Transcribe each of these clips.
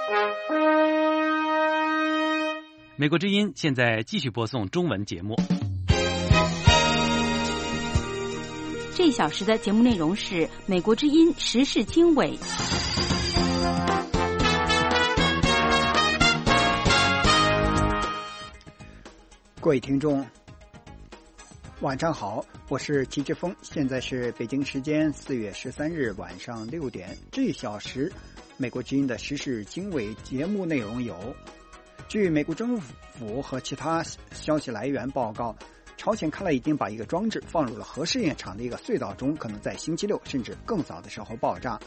美国之音现在继续播送中文节目。 这一小时的节目内容是美国之音时事经纬。 各位听众，晚上好，我是齐志峰，现在是北京时间4月13日晚上6点。这一小时美国之音的时事经纬节目内容有：据美国政府和其他消息来源报告，朝鲜看来已经把一个装置放入了核试验场的一个隧道中，可能在星期六甚至更早的时候爆炸。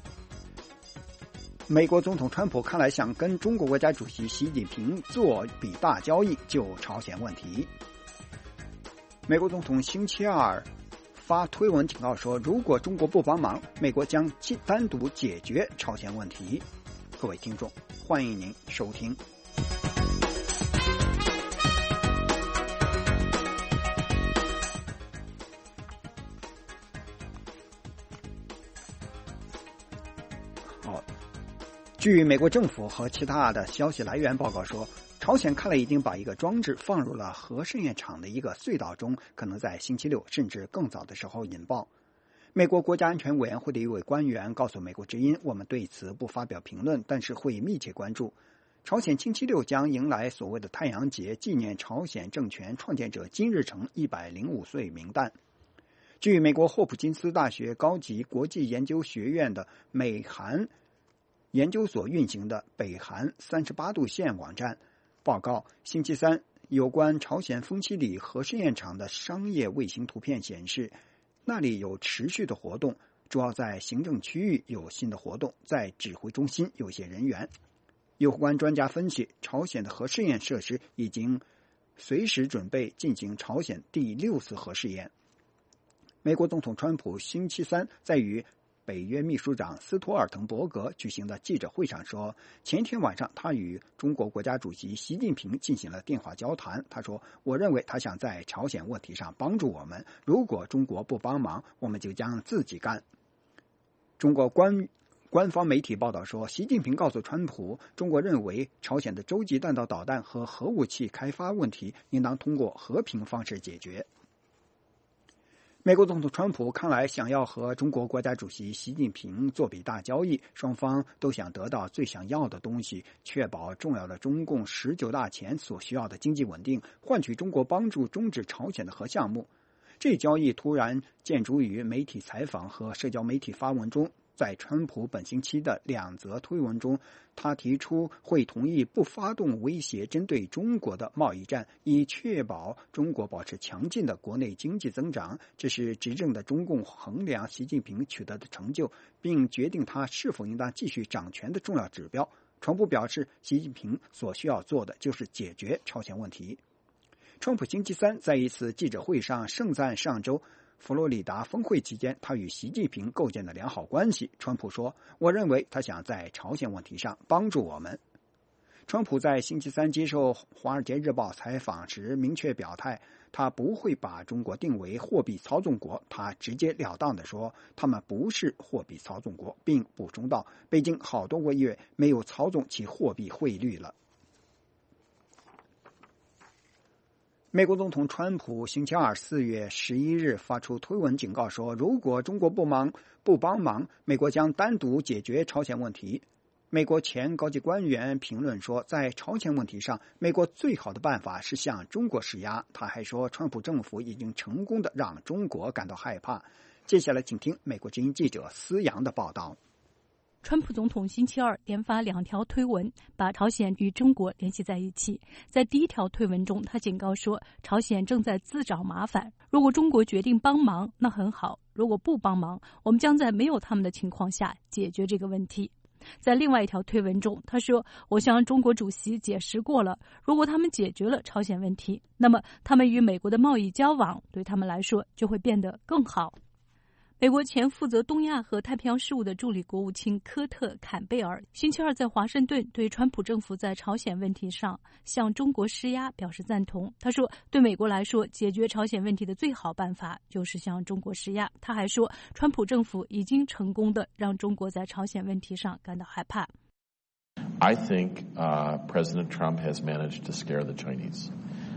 美国总统川普看来想跟中国国家主席习近平做笔大交易，就朝鲜问题。美国总统星期二发推文警告说，如果中国不帮忙，美国将单独解决朝鲜问题。各位听众，欢迎您收听。据美国政府和其他的消息来源报告说，朝鲜看来已经把一个装置放入了核试验场的一个隧道中，可能在星期六甚至更早的时候引爆。美国国家安全委员会的一位官员告诉美国之音，我们对此不发表评论，但是会密切关注。朝鲜星期六将迎来所谓的太阳节，纪念朝鲜政权创建者金日成105岁冥诞。据美国霍普金斯大学高级国际研究学院的美韩研究所运行的北韩38度线网站报告，星期三有关朝鲜丰溪里核试验场的商业卫星图片显示，那里有持续的活动，主要在行政区域有新的活动，在指挥中心有些人员。有关专家分析，朝鲜的核试验设施已经随时准备进行朝鲜第6次核试验。美国总统川普星期三在与北约秘书长斯托尔滕伯格举行的记者会上说，前天晚上他与中国国家主席习近平进行了电话交谈。他说，我认为他想在朝鲜问题上帮助我们，如果中国不帮忙，我们就将自己干。中国官方媒体报道说，习近平告诉川普，中国认为朝鲜的洲际弹道导弹和核武器开发问题应当通过和平方式解决。美国总统川普看来想要和中国国家主席习近平做笔大交易，双方都想得到最想要的东西，确保重要的中共19大前所需要的经济稳定，换取中国帮助终止朝鲜的核项目。这交易突然见诸于媒体采访和社交媒体发文中。在川普本星期的2则推文中，他提出会同意不发动威胁针对中国的贸易战，以确保中国保持强劲的国内经济增长。这是执政的中共衡量习近平取得的成就，并决定他是否应当继续掌权的重要指标。川普表示，习近平所需要做的就是解决朝鲜问题。川普星期三在一次记者会上盛赞上周佛罗里达峰会期间他与习近平构建的良好关系。川普说，我认为他想在朝鲜问题上帮助我们。川普在星期三接受《华尔街日报》采访时明确表态，他不会把中国定为货币操纵国。他直截了当地说，他们不是货币操纵国，并补充道，北京好多个月没有操纵其货币汇率了。美国总统川普星期二4月11日发出推文警告说，如果中国不帮忙，美国将单独解决朝鲜问题。美国前高级官员评论说，在朝鲜问题上，美国最好的办法是向中国施压。他还说，川普政府已经成功地让中国感到害怕。接下来请听美国之音记者思阳的报道。 川普总统星期二连发2条推文，把朝鲜与中国联系在一起。在第一条推文中，他警告说，朝鲜正在自找麻烦，如果中国决定帮忙，那很好；如果不帮忙，我们将在没有他们的情况下解决这个问题。在另外一条推文中，他说，我向中国主席解释过了，如果他们解决了朝鲜问题，那么他们与美国的贸易交往对他们来说就会变得更好。美国前负责东亚和太平洋事务的助理国务卿科特·坎贝尔星期二在华盛顿对川普政府在朝鲜问题上向中国施压表示赞同。他说，对美国来说，解决朝鲜问题的最好办法就是向中国施压。他还说，川普政府已经成功地让中国在朝鲜问题上感到害怕。 I think President Trump has managed to scare the Chinese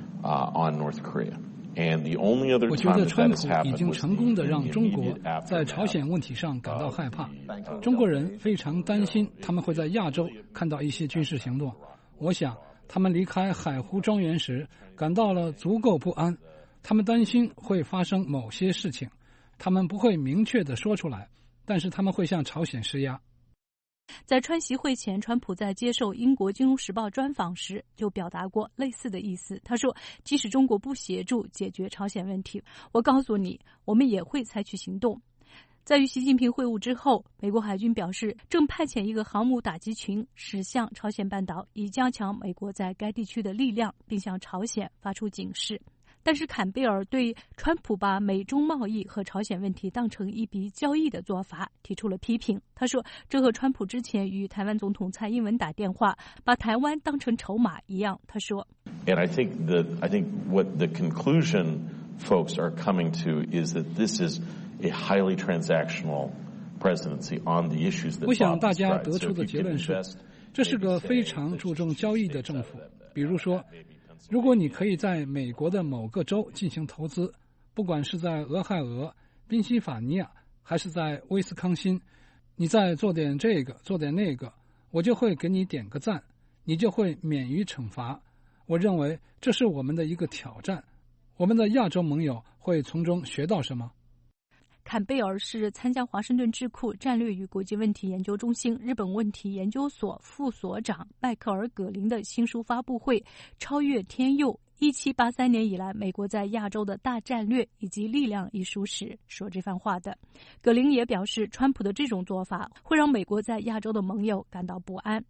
on North Korea. 我觉得川普已经成功地让中国在朝鲜问题上感到害怕。中国人非常担心他们会在亚洲看到一些军事行动。我想他们离开海湖庄园时感到了足够不安，他们担心会发生某些事情，他们不会明确地说出来，但是他们会向朝鲜施压。 在川习会前，川普在接受英国金融时报专访时就表达过类似的意思。他说，即使中国不协助解决朝鲜问题，我告诉你，我们也会采取行动。在与习近平会晤之后，美国海军表示正派遣一个航母打击群驶向朝鲜半岛，以加强美国在该地区的力量，并向朝鲜发出警示。但是坎贝尔对川普把美中贸易和朝鲜问题当成一笔交易的做法提出了批评。他说，这和川普之前与台湾总统蔡英文打电话把台湾当成筹码一样。他说 And I think what the conclusion folks are coming to is that this is a highly transactional presidency on the issues that 我想大家得出的结论是，这是个非常注重交易的政府。比如说，如果你可以在美国的某个州进行投资，不管是在俄亥俄、宾夕法尼亚还是在威斯康辛，你再做点这个做点那个，我就会给你点个赞，你就会免于惩罚。我认为这是我们的一个挑战，我们的亚洲盟友会从中学到什么？ 坎贝尔是参加华盛顿智库战略与国际问题研究中心日本问题研究所副所长迈克尔·葛林的新书发布会《超越天佑：1783年以来美国在亚洲的大战略以及力量》一书时说这番话的。葛林也表示，川普的这种做法会让美国在亚洲的盟友感到不安。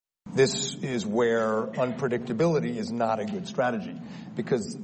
This is where unpredictability is not a good strategy, because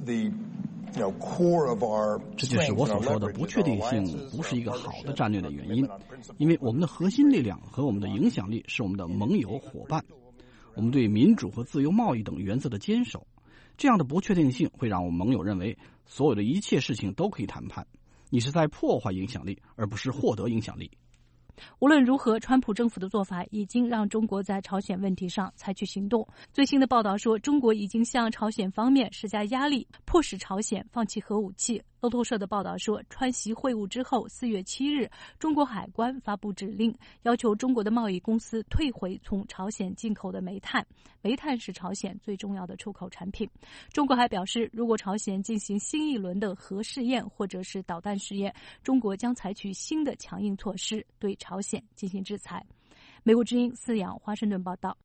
这就是我所说的不确定性不是一个好的战略的原因，因为我们的核心力量和我们的影响力是我们的盟友伙伴，我们对民主和自由贸易等原则的坚守。这样的不确定性会让我们盟友认为所有的一切事情都可以谈判，你是在破坏影响力，而不是获得影响力。 无论如何，川普政府的做法已经让中国在朝鲜问题上采取行动。最新的报道说，中国已经向朝鲜方面施加压力，迫使朝鲜放弃核武器。路透社的报道说，川习会晤之后4月7日，中国海关发布指令，要求中国的贸易公司退回从朝鲜进口的煤炭。煤炭是朝鲜最重要的出口产品。中国还表示，如果朝鲜进行新一轮的核试验或者是导弹试验，中国将采取新的强硬措施对朝鲜进行制裁。美国之音饲养华盛顿报道。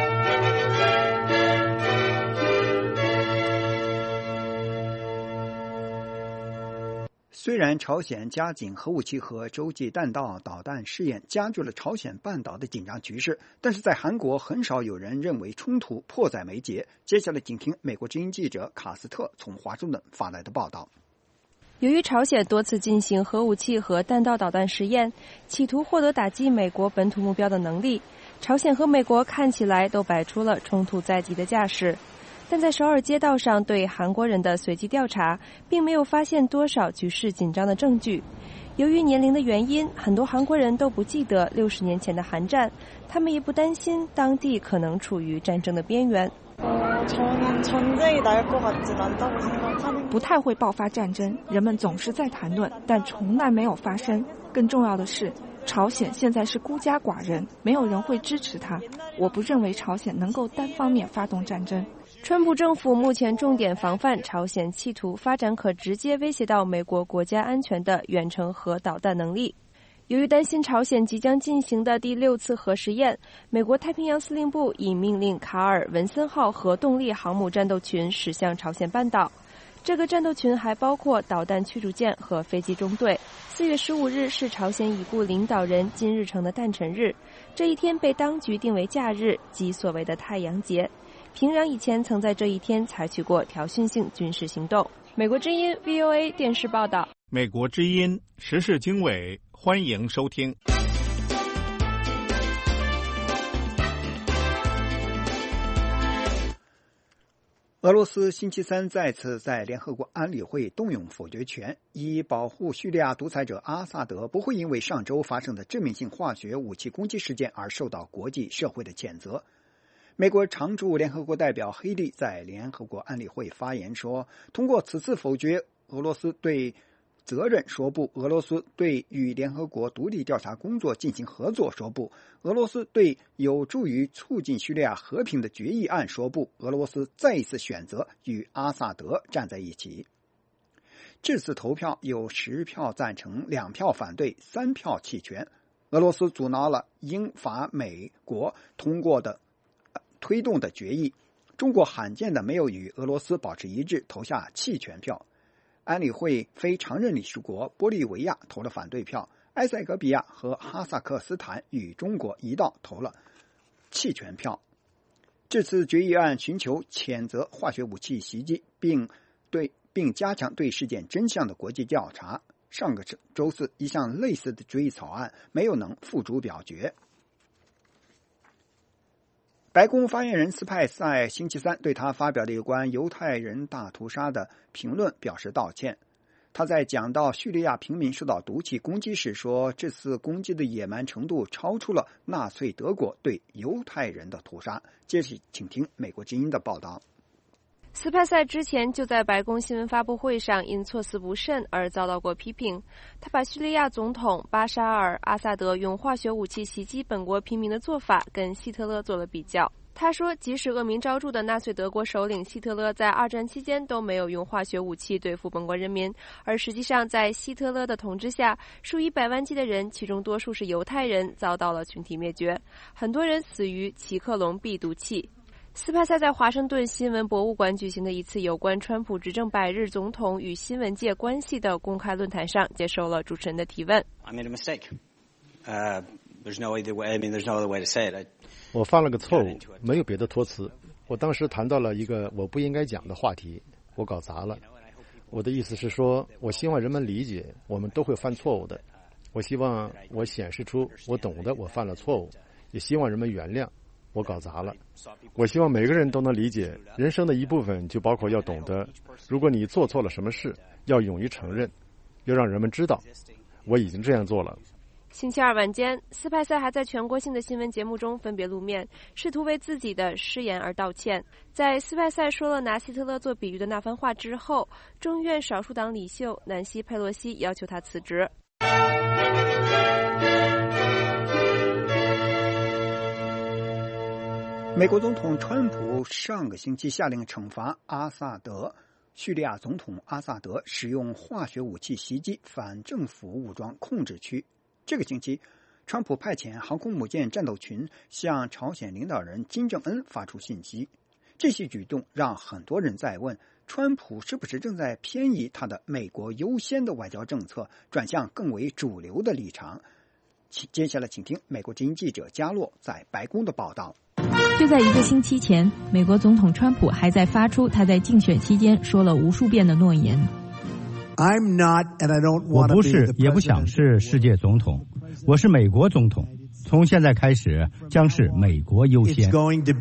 虽然朝鲜加紧核武器和洲际弹道导弹试验，加剧了朝鲜半岛的紧张局势，但是在韩国很少有人认为冲突迫在眉睫。接下来请听美国之音记者卡斯特从华盛顿发来的报道。 由于朝鲜多次进行核武器和弹道导弹实验，企图获得打击美国本土目标的能力，朝鲜和美国看起来都摆出了冲突在即的架势。但在首尔街道上对韩国人的随机调查，并没有发现多少局势紧张的证据。由于年龄的原因，很多韩国人都不记得60年前的韩战，他们也不担心当地可能处于战争的边缘。 不太会爆发战争，人们总是在谈论，但从来没有发生。更重要的是，朝鲜现在是孤家寡人，没有人会支持他。我不认为朝鲜能够单方面发动战争。 川普政府目前重点防范朝鲜企图发展可直接威胁到美国国家安全的远程核导弹能力。由于担心朝鲜即将进行的第6次核实验，美国太平洋司令部已命令卡尔文森号核动力航母战斗群驶向朝鲜半岛。这个战斗群还包括导弹驱逐舰和飞机中队。4月15日是朝鲜已故领导人金日成的诞辰日，这一天被当局定为假日，即所谓的太阳节。平壤以前曾在这一天采取过挑衅性军事行动。美国之音 VOA 电视报道。 美国之音时事经纬，欢迎收听。 俄罗斯星期三再次在联合国安理会动用否决权，以保护叙利亚独裁者阿萨德不会因为上周发生的致命性化学武器攻击事件而受到国际社会的谴责。 美国常驻联合国代表黑利在联合国安理会发言说，通过此次否决，俄罗斯对责任说不，俄罗斯对与联合国独立调查工作进行合作说不，俄罗斯对有助于促进叙利亚和平的决议案说不，俄罗斯再一次选择与阿萨德站在一起。这次投票有10票赞成，2票反对，3票弃权。俄罗斯阻挠了英法美国推动的决议，中国罕见的没有与俄罗斯保持一致，投下弃权票。安理会非常任理事国玻利维亚投了反对票，埃塞俄比亚和哈萨克斯坦与中国一道投了弃权票。这次决议案寻求谴责化学武器袭击，并加强对事件真相的国际调查。上个周四，一项类似的决议草案没有能付诸表决。白宫发言人斯派塞星期三对他发表的有关犹太人大屠杀的评论表示道歉。他在讲到叙利亚平民受到毒气攻击时说，这次攻击的野蛮程度超出了纳粹德国对犹太人的屠杀。接着请听美国之音的报道。 斯派塞之前就在白宫新闻发布会上因措辞不慎而遭到过批评。他把叙利亚总统巴沙尔·阿萨德用化学武器袭击本国平民的做法跟希特勒做了比较。他说，即使恶名昭著的纳粹德国首领希特勒在2战期间都没有用化学武器对付本国人民，而实际上在希特勒的统治下，数以百万计的人，其中多数是犹太人，遭到了群体灭绝，很多人死于奇克隆 B 毒气。斯派塞在华盛顿新闻博物馆举行的一次有关川普执政100日总统与新闻界关系的公开论坛上，接受了主持人的提问。 我犯了个错误，没有别的托词。我当时谈到了一个我不应该讲的话题，我搞砸了。我的意思是说，我希望人们理解，我们都会犯错误的。我希望我显示出我懂得我犯了错误，也希望人们原谅。我搞砸了。我希望每个人都能理解，人生的一部分就包括要懂得，如果你做错了什么事，要勇于承认，要让人们知道，我已经这样做了。 星期二晚间，斯派塞还在全国性的新闻节目中分别露面，试图为自己的失言而道歉。在斯派塞说了拿希特勒做比喻的那番话之后，众议院少数党领袖南希·佩洛西要求他辞职。 美国总统川普上个星期下令惩罚叙利亚总统阿萨德使用化学武器袭击反政府武装控制区。这个星期，川普派遣航空母舰战斗群向朝鲜领导人金正恩发出信息。这些举动让很多人在问，川普是不是正在偏移他的美国优先的外交政策，转向更为主流的立场。接下来请听美国之音记者加洛在白宫的报道。 就在1个星期前，美国总统川普还在发出他在竞选期间说了无数遍的诺言。 我不是也不想是世界总统，我是美国总统，从现在开始将是美国优先。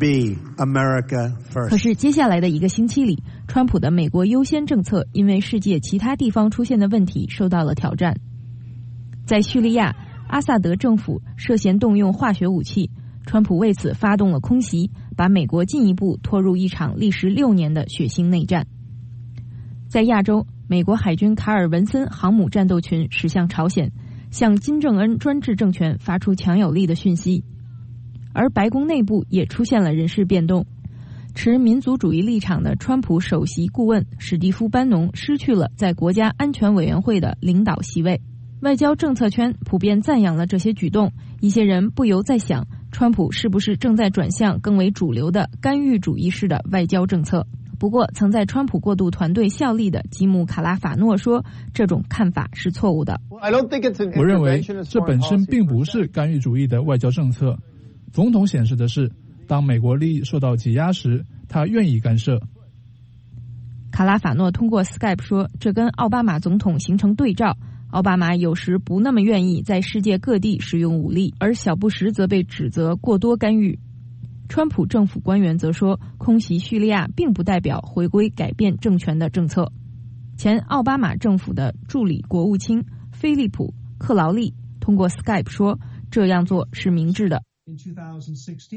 可是接下来的1个星期里，川普的美国优先政策因为世界其他地方出现的问题受到了挑战。在叙利亚，阿萨德政府涉嫌动用化学武器，川普为此发动了空袭，把美国进一步拖入一场历时6年的血腥内战。在亚洲，美国海军卡尔文森航母战斗群驶向朝鲜，向金正恩专制政权发出强有力的讯息。而白宫内部也出现了人事变动，持民族主义立场的川普首席顾问史蒂夫·班农失去了在国家安全委员会的领导席位。外交政策圈普遍赞扬了这些举动，一些人不由在想，川普是不是正在转向更为主流的干预主义式的外交政策。不过，曾在川普过渡团队效力的吉姆·卡拉法诺说，这种看法是错误的。 我认为这本身并不是干预主义的外交政策。总统显示的是，当美国利益受到挤压时，他愿意干涉。 卡拉法诺通过 Skype 说，这跟奥巴马总统形成对照。奥巴马有时不那么愿意在世界各地使用武力，而小布什则被指责过多干预。川普政府官员则说，空袭叙利亚并不代表回归改变政权的政策。前奥巴马政府的助理国务卿菲利普·克劳利通过 Skype 说，这样做是明智的。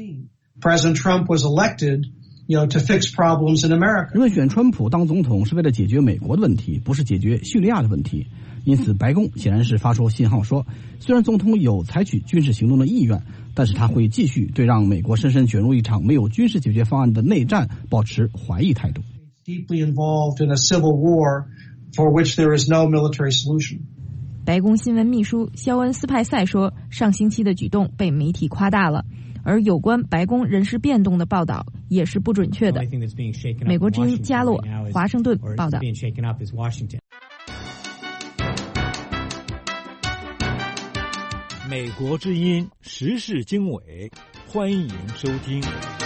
President Trump was elected, to fix problems in America. 人们选川普当总统是为了解决美国的问题，不是解决叙利亚的问题。因此，白宫显然是发出信号说，虽然总统有采取军事行动的意愿，但是他会继续对让美国深深卷入一场没有军事解决方案的内战保持怀疑态度。 Deeply involved in a civil war for which there is no military solution. 白宫新闻秘书肖恩斯派塞说，上星期的举动被媒体夸大了，而有关白宫人事变动的报道也是不准确的。美国之音加洛华盛顿报道。 美国之音时事经纬，欢迎收听。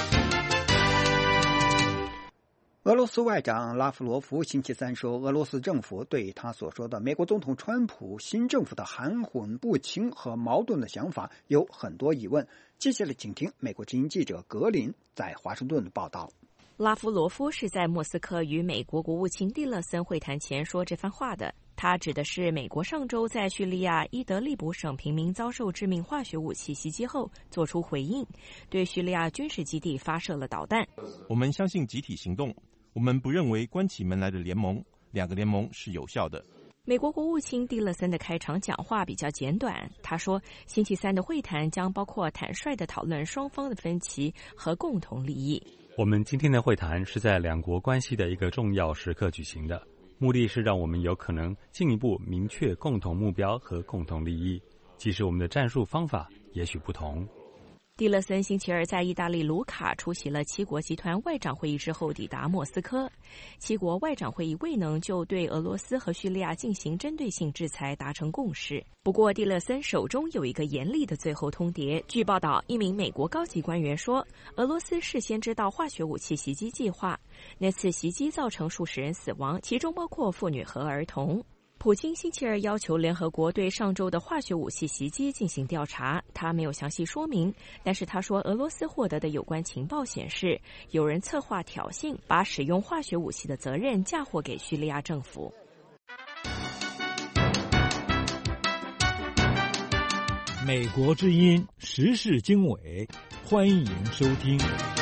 俄罗斯外长拉夫罗夫星期三说，俄罗斯政府对他所说的美国总统川普新政府的含混不清和矛盾的想法有很多疑问。接下来请听美国之音记者格林在华盛顿的报道。 拉夫罗夫是在莫斯科与美国国务卿蒂勒森会谈前说这番话的。他指的是美国上周在叙利亚伊德利卜省平民遭受致命化学武器袭击后做出回应，对叙利亚军事基地发射了导弹。 我们相信集体行动，我们不认为关起门来的联盟，两个联盟是有效的。 美国国务卿蒂勒森的开场讲话比较简短，他说星期三的会谈将包括坦率地讨论双方的分歧和共同利益。 我们今天的会谈是在两国关系的一个重要时刻举行的，目的是让我们有可能进一步明确共同目标和共同利益，即使我们的战术方法也许不同。 蒂勒森星期二在意大利卢卡出席了七国集团外长会议之后抵达莫斯科。七国外长会议未能就对俄罗斯和叙利亚进行针对性制裁达成共识。不过蒂勒森手中有一个严厉的最后通牒。据报道，一名美国高级官员说，俄罗斯事先知道化学武器袭击计划，那次袭击造成数十人死亡，其中包括妇女和儿童。普京星期二要求联合国对上周的化学武器袭击进行调查，他没有详细说明，但是他说俄罗斯获得的有关情报显示，有人策划挑衅，把使用化学武器的责任嫁祸给叙利亚政府。 美国之音时事经纬，欢迎收听。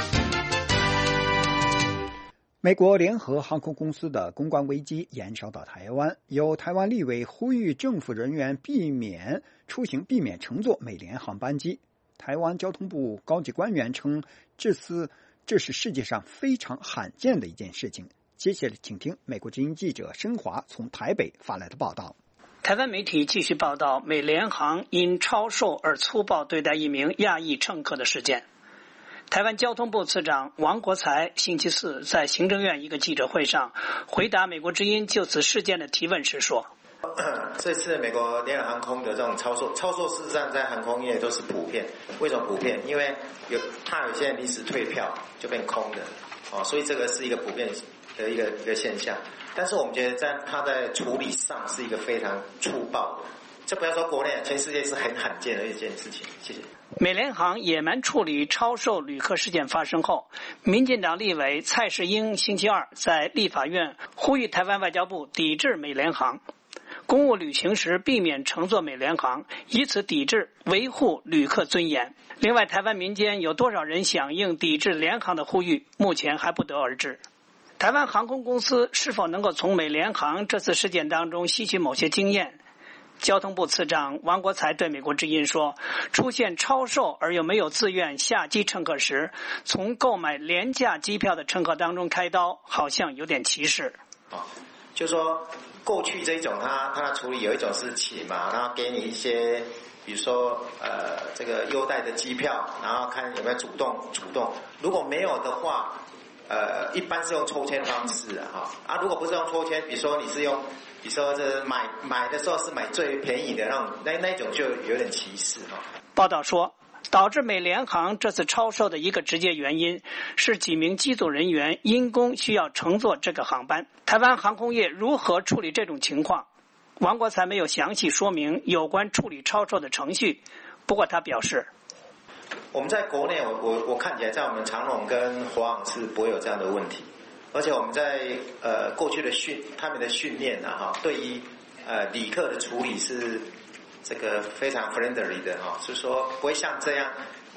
美国联合航空公司的公关危机延烧到台湾，有台湾立委呼吁政府人员避免乘坐美联航班机。台湾交通部高级官员称，这是世界上非常罕见的一件事情。接下来请听美国之音记者申华从台北发来的报道。 台湾媒体继续报道美联航因超售而粗暴对待一名亚裔乘客的事件。台湾交通部次长王国材星期四在行政院一个记者会上回答美国之音就此事件的提问时说， 这次美国联合航空的这种超售事实上在航空业都是普遍。为什么普遍？因为怕有些人临时退票就变空的，所以这个是一个普遍的一个现象。但是我们觉得它在处理上是一个非常粗暴的，这不要说国内，全世界是很罕见的一件事情。谢谢。 美联航野蛮处理超售旅客事件发生后，民进党立委蔡世英星期二在立法院呼吁台湾外交部抵制美联航，公务旅行时避免乘坐美联航，以此抵制维护旅客尊严。另外，台湾民间有多少人响应抵制联航的呼吁，目前还不得而知。台湾航空公司是否能够从美联航这次事件当中吸取某些经验？交通部次长王国材对美国之音说，出现超售而又没有自愿下机乘客时，从购买廉价机票的乘客当中开刀，好像有点歧视。 就是说过去这种他处理有一种是请嘛，然后给你一些比如说这个优待的机票，然后看有没有主动，如果没有的话一般是用抽签方式如果不是用抽签，比如说你是用比如说这买的时候是买最便宜的那种就有点歧视报道说，导致美联航这次超售的一个直接原因是几名机组人员因公需要乘坐这个航班。台湾航空业如何处理这种情况？王国材没有详细说明有关处理超售的程序，不过他表示， 我们在国内我看起来在我们长荣跟华航是不会有这样的问题。而且我们在过去的他们的训练对于旅客的处理是这个非常 friendly 的是说不会像这样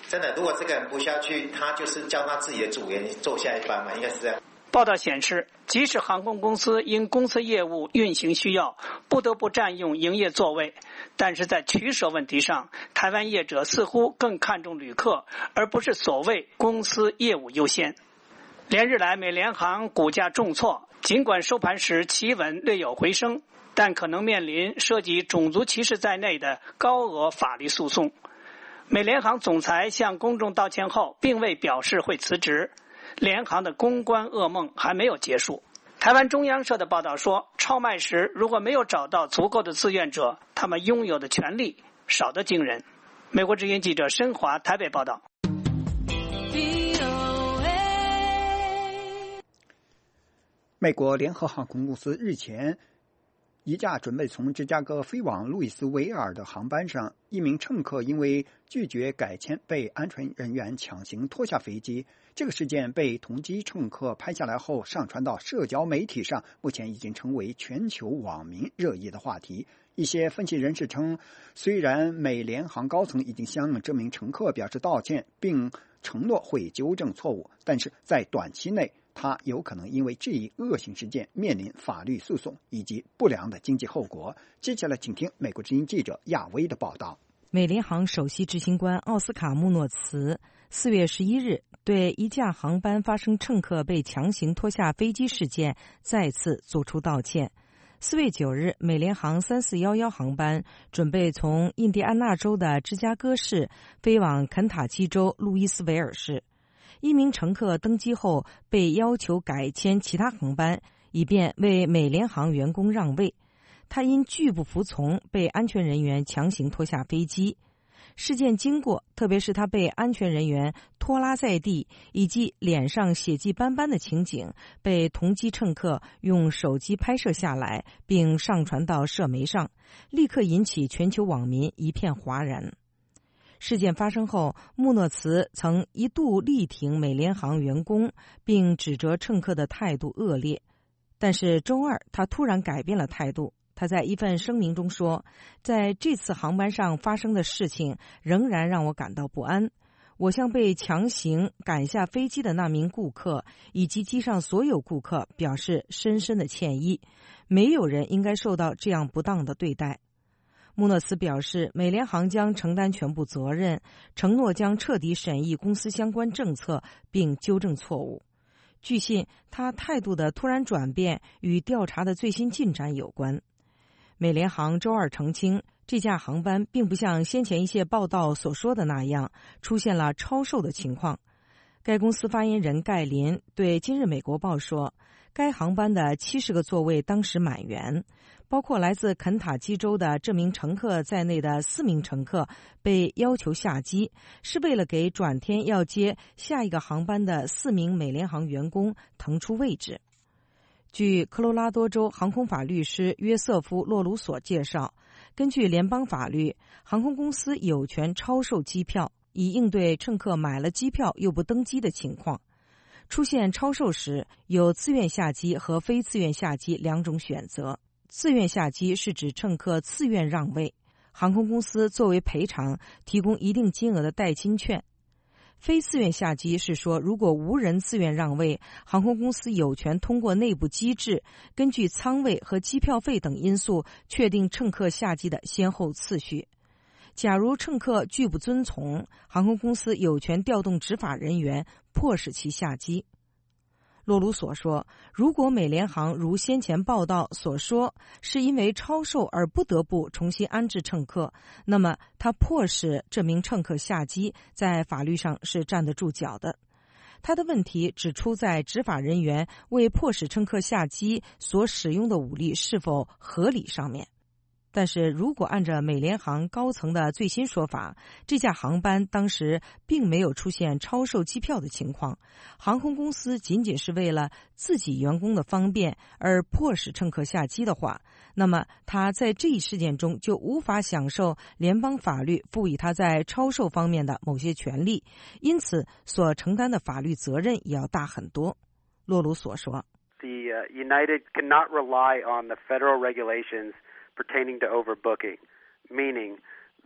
真的，如果这个人不下去，他就是叫他自己的组员坐下一班嘛，应该是这样。 报道显示，即使航空公司因公司业务运行需要不得不占用营业座位，但是在取舍问题上，台湾业者似乎更看重旅客，而不是所谓公司业务优先。连日来，美联航股价重挫，尽管收盘时企稳略有回升，但可能面临涉及种族歧视在内的高额法律诉讼。美联航总裁向公众道歉后，并未表示会辞职。联航的公关噩梦还没有结束。台湾中央社的报道说，超卖时如果没有找到足够的志愿者，他们拥有的权利少得惊人。美国之音记者申华台北报道。 美国联合航空公司日前一架准备从芝加哥飞往路易斯维尔的航班上，一名乘客因为拒绝改签被安全人员强行拖下飞机。这个事件被同机乘客拍下来后上传到社交媒体上，目前已经成为全球网民热议的话题。一些分析人士称，虽然美联航高层已经向这名乘客表示道歉，并承诺会纠正错误，但是在短期内他有可能因为这一恶性事件面临法律诉讼以及不良的经济后果。接下来请听美国之音记者亚威的报道。 美联航首席执行官奥斯卡·穆诺茨4月11日对一架航班发生乘客被强行拖下飞机事件再次作出道歉。4月9日，美联航3411航班准备从印第安纳州的芝加哥市飞往肯塔基州路易斯维尔市。一名乘客登机后被要求改签其他航班，以便为美联航员工让位。他因拒不服从被安全人员强行拖下飞机。事件经过，特别是他被安全人员拖拉在地以及脸上血迹斑斑的情景，被同机乘客用手机拍摄下来并上传到社媒上，立刻引起全球网民一片哗然。事件发生后，穆诺茨曾一度力挺美联航员工，并指责乘客的态度恶劣。但是周二，他突然改变了态度。他在一份声明中说，在这次航班上发生的事情仍然让我感到不安。我向被强行赶下飞机的那名顾客以及机上所有顾客表示深深的歉意。没有人应该受到这样不当的对待。穆诺茨表示，美联航将承担全部责任，承诺将彻底审议公司相关政策并纠正错误。据信，他态度的突然转变与调查的最新进展有关。美联航周二澄清，这架航班并不像先前一些报道所说的那样出现了超售的情况。该公司发言人盖林对今日美国报说，该航班的70个座位当时满员，包括来自肯塔基州的这名乘客在内的4名乘客被要求下机，是为了给转天要接下一个航班的4名美联航员工腾出位置。据科罗拉多州航空法律师约瑟夫·洛鲁索介绍，根据联邦法律，航空公司有权超售机票，以应对乘客买了机票又不登机的情况。出现超售时，有自愿下机和非自愿下机2种选择。自愿下机是指乘客自愿让位，航空公司作为赔偿提供一定金额的代金券。非自愿下机是说，如果无人自愿让位，航空公司有权通过内部机制，根据舱位和机票费等因素确定乘客下机的先后次序。假如乘客拒不遵从，航空公司有权调动执法人员迫使其下机。洛鲁索说，如果美联航如先前报道所说是因为超售而不得不重新安置乘客，那么他迫使这名乘客下机在法律上是站得住脚的。他的问题只出在执法人员为迫使乘客下机所使用的武力是否合理上面。但是如果按照美联航高层的最新说法，这架航班当时并没有出现超售机票的情况，航空公司仅仅是为了自己员工的方便而迫使乘客下机的话，那么他在这一事件中就无法享受联邦法律赋予他在超售方面的某些权利，因此所承担的法律责任也要大很多。洛鲁索说， The United cannot rely on the federal regulations pertaining to overbooking, meaning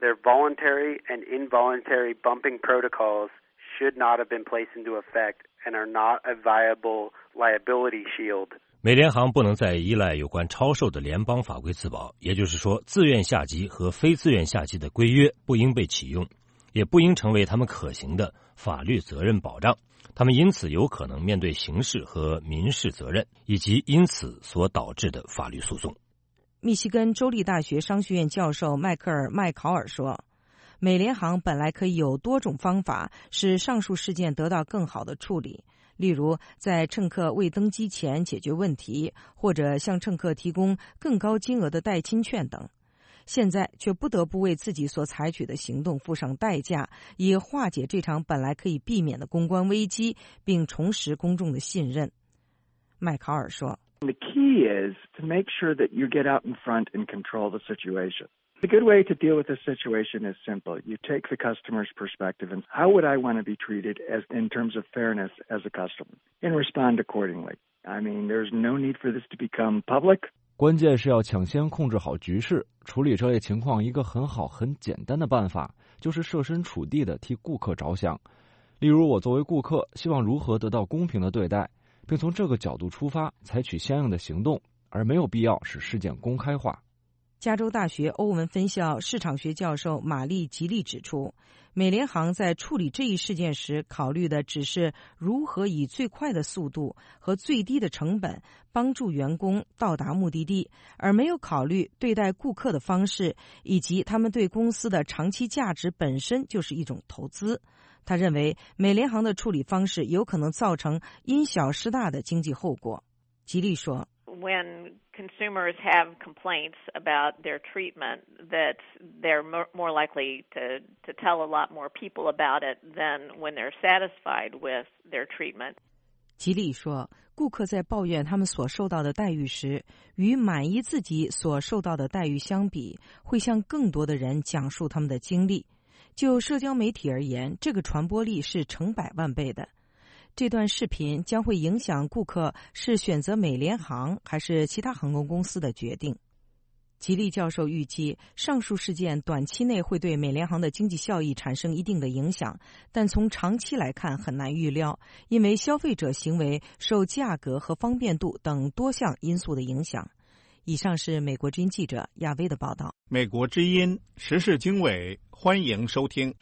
Their voluntary and involuntary bumping protocols should not have been placed into effect and are not a viable liability shield. 美联航不能再依赖有关超售的联邦法规自保，也就是说，自愿下机和非自愿下机的规约不应被启用，也不应成为他们可行的法律责任保障。他们因此有可能面对刑事和民事责任，以及因此所导致的法律诉讼。 密西根州立大学商学院教授迈克尔·麦考尔说，美联航本来可以有多种方法使上述事件得到更好的处理，例如在乘客未登机前解决问题，或者向乘客提供更高金额的代金券等。现在却不得不为自己所采取的行动付上代价，以化解这场本来可以避免的公关危机，并重拾公众的信任。麦考尔说， The key is to make sure that you get out in front and control the situation. The good way to deal with this situation is simple. You take the customer's perspective and how would I want to be treated as in terms of fairness as a customer and respond accordingly. I mean, there's no need for this to become public. 关键是要抢先控制好局势，处理这类情况一个很好很简单的办法就是设身处地的替顾客着想。例如我作为顾客希望如何得到公平的对待，并从这个角度出发采取相应的行动，而没有必要使事件公开化。 加州大学欧文分校市场学教授玛丽·吉利指出，美联航在处理这一事件时考虑的只是如何以最快的速度和最低的成本帮助员工到达目的地，而没有考虑对待顾客的方式，以及他们对公司的长期价值本身就是一种投资。他认为美联航的处理方式有可能造成因小失大的经济后果。吉利说， When consumers have complaints about their treatment, that they're more likely to tell a lot more people about it than when they're satisfied with their treatment. 吉利说，顾客在抱怨他们所受到的待遇时，与满意自己所受到的待遇相比，会向更多的人讲述他们的经历。就社交媒体而言，这个传播力是成百万倍的。这段视频将会影响顾客是选择美联航还是其他航空公司的决定。吉利教授预计，上述事件短期内会对美联航的经济效益产生一定的影响，但从长期来看很难预料，因为消费者行为受价格和方便度等多项因素的影响。以上是美国之音记者亚薇的报道。 美国之音时事经纬，欢迎收听。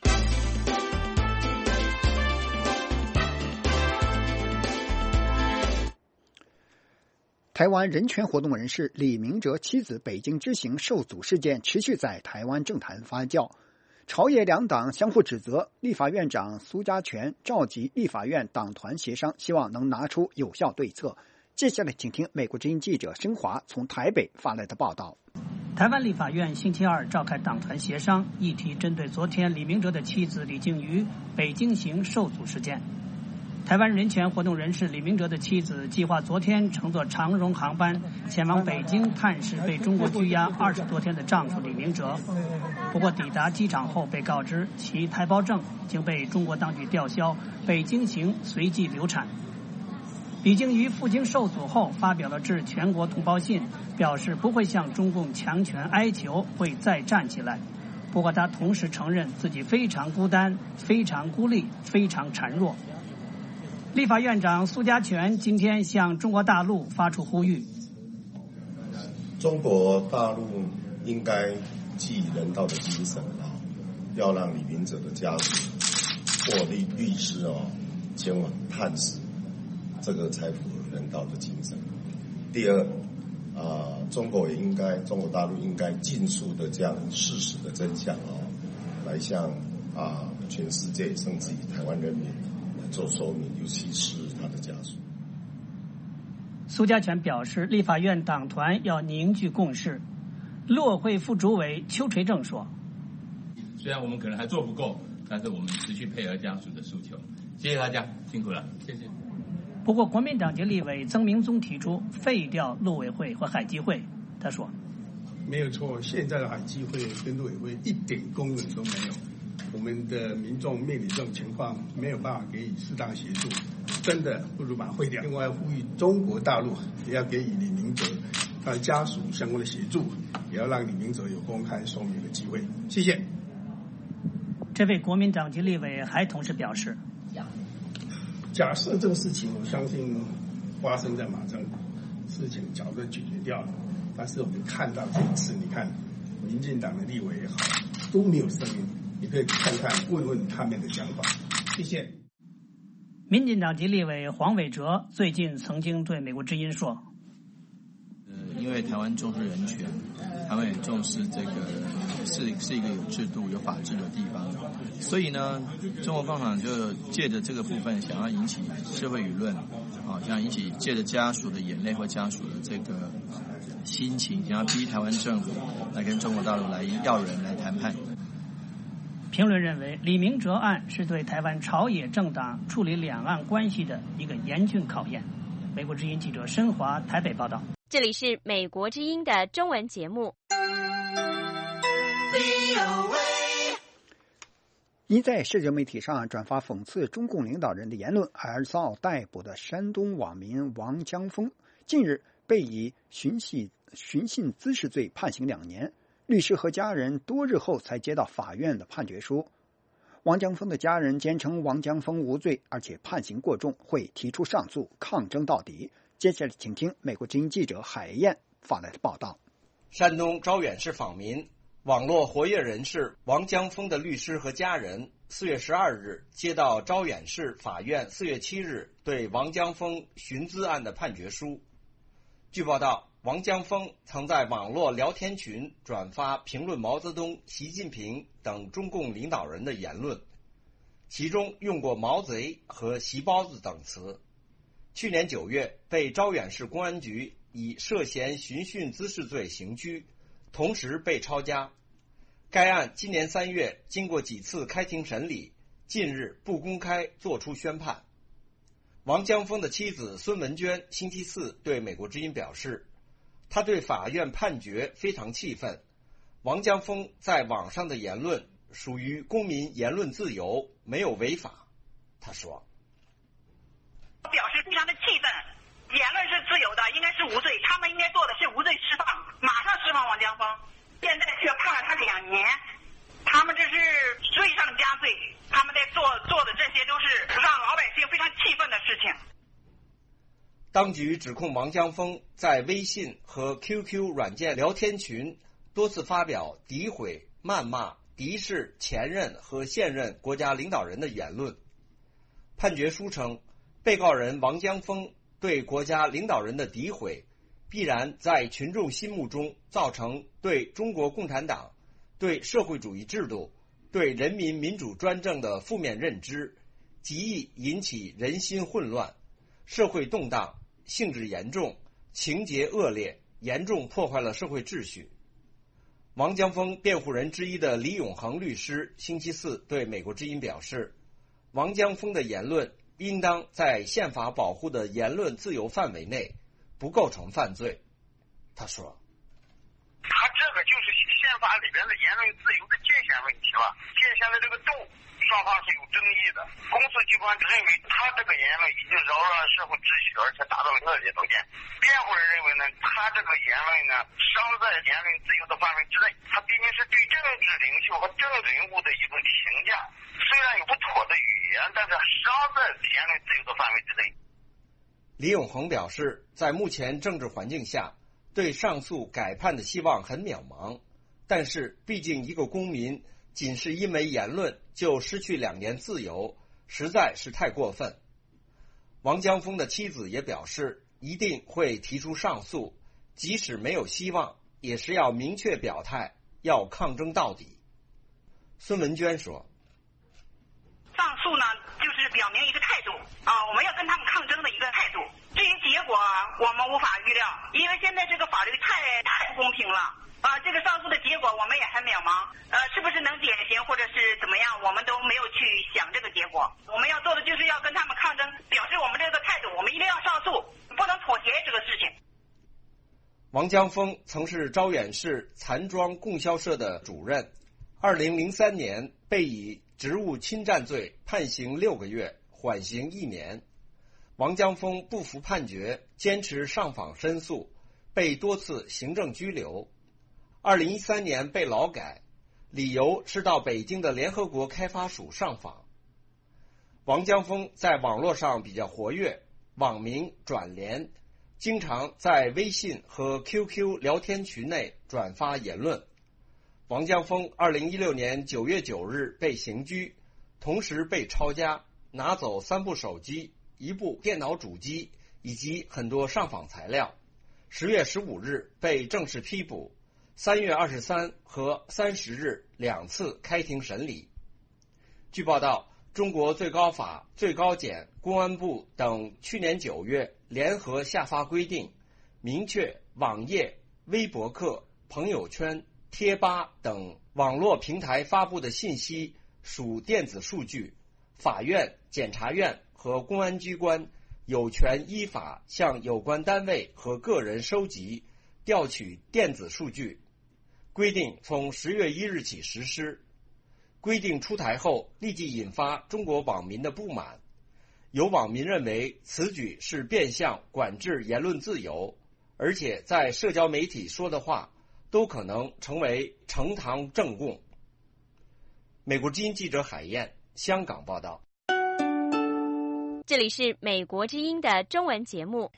台湾人权活动人士李明哲妻子北京之行受阻事件持续在台湾政坛发酵，朝野两党相互指责，立法院长苏家全召集立法院党团协商，希望能拿出有效对策。接下来请听美国之音记者申华从台北发来的报道。 台湾立法院星期二召开党团协商，议题针对昨天李明哲的妻子李静瑜北京行受阻事件。台湾人权活动人士李明哲的妻子计划昨天乘坐长荣航班前往北京探视被中国拘押20多天的丈夫李明哲，不过抵达机场后被告知其台胞证经被中国当局吊销，北京行随即流产。李静瑜赴京受阻后发表了致全国同胞信，表示不会向中共强权哀求，会再站起来。不过他同时承认自己非常孤单，非常孤立，非常孱弱。立法院长苏家全今天向中国大陆发出呼吁， 中国大陆应该基于人道的精神要让李明哲的家属或律师前往探视，这个才符合人道的精神。第二，中国大陆应该尽速的将事实的真相来向全世界甚至于台湾人民做说明，尤其是他的家属。 苏家全表示，立法院党团要凝聚共识。陆委会副主委邱垂正说， 虽然我们可能还做不够，但是我们持续配合家属的诉求。谢谢大家，辛苦了，谢谢。 不过国民党籍立委曾明宗提出废掉陆委会和海基会。他说， 没有错，现在的海基会跟陆委会一点功能都没有，我们的民众面临这种情况没有办法给予适当协助，真的不如把它废掉。另外呼吁中国大陆也要给予李明哲他的家属相关的协助，也要让李明哲有公开说明的机会。谢谢。 这位国民党籍立委还同时表示， 假设这个事情我相信发生在马上，事情早就解决掉了，但是我们看到这一次，你看民进党的立委也好，都没有声音，你可以看看问问他们的想法。谢谢。 民进党籍立委黄伟哲最近曾经对美国之音说， 因为台湾重视人权，台湾也重视这个是一个有制度、有法治的地方，所以呢，中国共产党就借着这个部分，想要引起社会舆论，想引起借着家属的眼泪或家属的这个心情，想要逼台湾政府来跟中国大陆来要人来谈判。 评论认为，李明哲案是对台湾朝野政党处理两岸关系的一个严峻考验。美国之音记者申华台北报道。 这里是美国之音的中文节目。 因在社交媒体上转发讽刺中共领导人的言论而遭逮捕的山东网民王江峰，近日被以寻衅滋事罪判刑2年。律师和家人多日后才接到法院的判决书。王江峰的家人坚称王江峰无罪，而且判刑过重，会提出上诉，抗争到底。接下来请听美国之音记者海燕发来的报道。 山东招远市访民、网络活跃人士王江峰的律师和家人4月12日接到招远市法院4月7日对王江峰寻滋案的判决书。据报道，王江峰曾在网络聊天群转发评论毛泽东、习近平等中共领导人的言论，其中用过毛贼和习包子等词。去年9月被招远市公安局以涉嫌寻衅滋事罪刑拘，同时被抄家。该案今年3月经过几次开庭审理，近日不公开作出宣判。王江峰的妻子孙文娟星期4对美国之音表示，他对法院判决非常气愤。王江峰在网上的言论属于公民言论自由，没有违法。他说， 表示非常的气愤，言论是自由的，应该是无罪，他们应该做的是无罪释放，马上释放王江峰。现在却判了他2年，他们这是罪上加罪，他们在做的这些都是让老百姓非常气愤的事情。 当局指控王江峰在微信和 QQ 软件聊天群多次发表诋毁、谩骂、敌视前任和现任国家领导人的言论。判决书称，被告人王江峰对国家领导人的诋毁，必然在群众心目中造成对中国共产党、对社会主义制度、对人民民主专政的负面认知，极易引起人心混乱、社会动荡，性质严重，情节恶劣，严重破坏了社会秩序。王江峰辩护人之一的李永恒律师星期4对美国之音表示，王江峰的言论应当在宪法保护的言论自由范围内，不构成犯罪。他说， 他这个就是宪法里边的言论自由的界限问题了，界限的这个度双方是有争议的。公诉机关认为他这个言论已经扰乱社会秩序，而且达到了恶劣条件。辩护人认为呢，他这个言论呢，尚在言论自由的范围之内，他毕竟是对政治领袖和政治人物的一种评价，虽然有不妥的语言，但是尚在言论自由的范围之内。 李永恒表示，在目前政治环境下，对上诉改判的希望很渺茫，但是毕竟一个公民仅是因为言论就失去2年自由，实在是太过分。王江峰的妻子也表示，一定会提出上诉，即使没有希望，也是要明确表态，要抗争到底。孙文娟说， 上诉呢，就是表明一个态度我们要跟他们抗争的一个态度。至于结果，我们无法预料，因为现在这个法律太不公平了这个上诉的结果我们也很渺茫，是不是能减刑或者是怎么样，我们都没有去想这个结果。我们要做的就是要跟他们抗争，表示我们这个态度，我们一定要上诉，不能妥协这个事情。 王江峰曾是招远市残庄供销社的主任，2003年被以职务侵占罪判刑6个月，缓刑1年。王江峰不服判决，坚持上访申诉，被多次行政拘留。2013年被劳改， 理由是到北京的联合国开发署上访。王江峰在网络上比较活跃，网名转联，经常在微信和 QQ 聊天群内转发言论。王江峰2016年9月9日被刑拘，同时被抄家，拿走3部手机、1部电脑主机以及很多上访材料。10月15日被正式批捕，3月23和30日2次开庭审理。据报道，中国最高法、最高检、公安部等去年9月联合下发规定，明确网页、微博客、朋友圈、贴吧等网络平台发布的信息属电子数据，法院、检察院和公安机关有权依法向有关单位和个人收集、调取电子数据。规定从10月1日起实施。规定出台后，立即引发中国网民的不满。有网民认为此举是变相管制言论自由，而且在社交媒体说的话都可能成为呈堂证供。美国之音记者海燕，香港报道。 这里是美国之音的中文节目。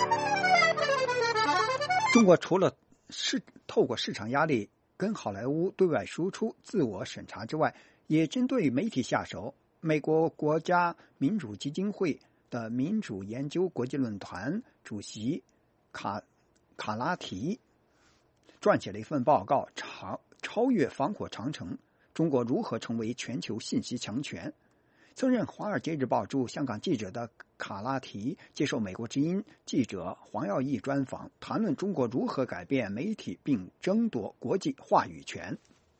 中国除了透过市场压力跟好莱坞对外输出自我审查之外，也针对媒体下手。美国国家民主基金会的民主研究国际论坛主席卡拉提撰写了一份报告，超越防火长城，中国如何成为全球信息强权。曾任《华尔街日报》驻香港记者的卡拉提接受美国之音记者黄耀义专访，谈论中国如何改变媒体并争夺国际话语权。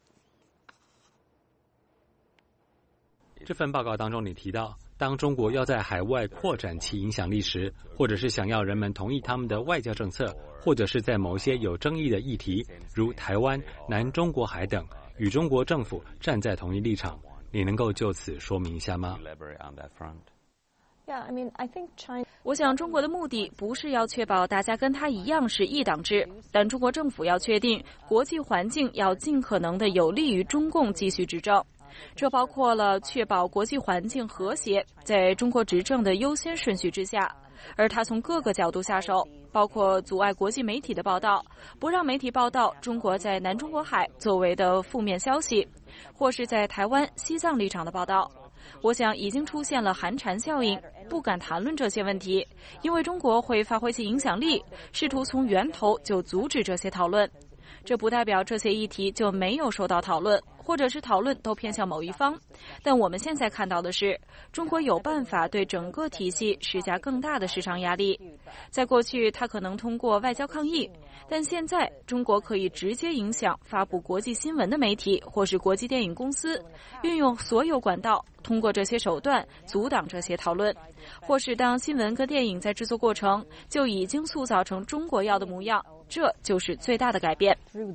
这份报告当中，你提到，当中国要在海外扩展其影响力时，或者是想要人们同意他们的外交政策，或者是在某些有争议的议题，如台湾、南中国海等，与中国政府站在同一立场，你能够就此说明一下吗？ 我想中国的目的不是要确保大家跟他一样是一党制，但中国政府要确定国际环境要尽可能的有利于中共继续执政。这包括了确保国际环境和谐在中国执政的优先顺序之下，而他从各个角度下手，包括阻碍国际媒体的报道，不让媒体报道中国在南中国海作为的负面消息，或是在台湾、西藏立场的报道。我想已经出现了寒蝉效应，不敢谈论这些问题，因为中国会发挥其影响力，试图从源头就阻止这些讨论。这不代表这些议题就没有受到讨论，或者是讨论都偏向某一方。但我们现在看到的是，中国有办法对整个体系施加更大的市场压力。在过去，它可能通过外交抗议，但现在中国可以直接影响发布国际新闻的媒体或是国际电影公司，运用所有管道，通过这些手段阻挡这些讨论，或是当新闻跟电影在制作过程就已经塑造成中国要的模样，这就是最大的改变。